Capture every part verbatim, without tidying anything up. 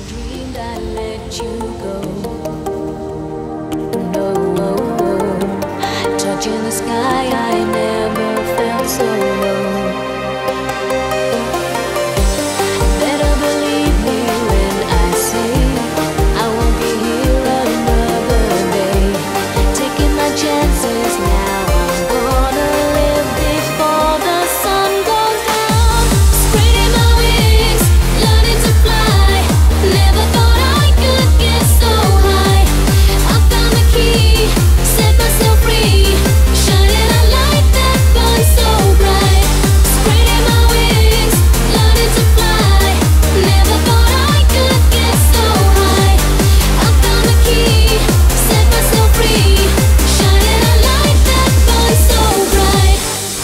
dreamed I let you go. No, touching the sky, I never felt so low. Better believe me when I say I won't be here another day. Taking my chances now, I'm gonna live before the sun goes down. Spreading my wings, learning to fly. Never thought I could get so high. I found the key, set myself free, shining a light that burns so bright. Spreading my wings, learning to fly. Never thought I could get so high. I found the key, set myself free, shining a light that burns so bright.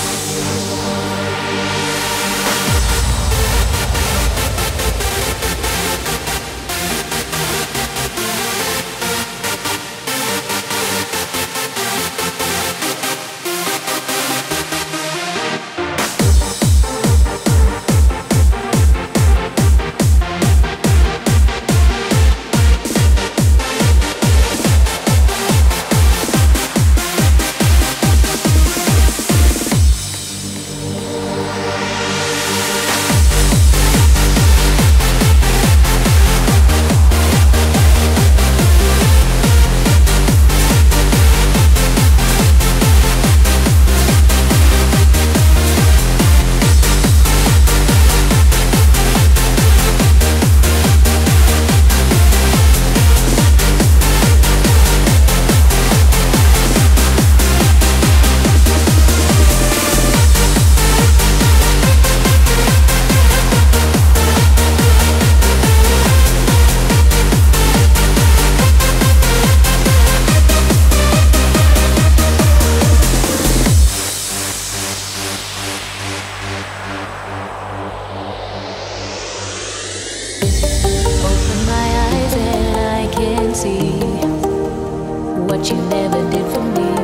Open my eyes and I can see what you never did for me.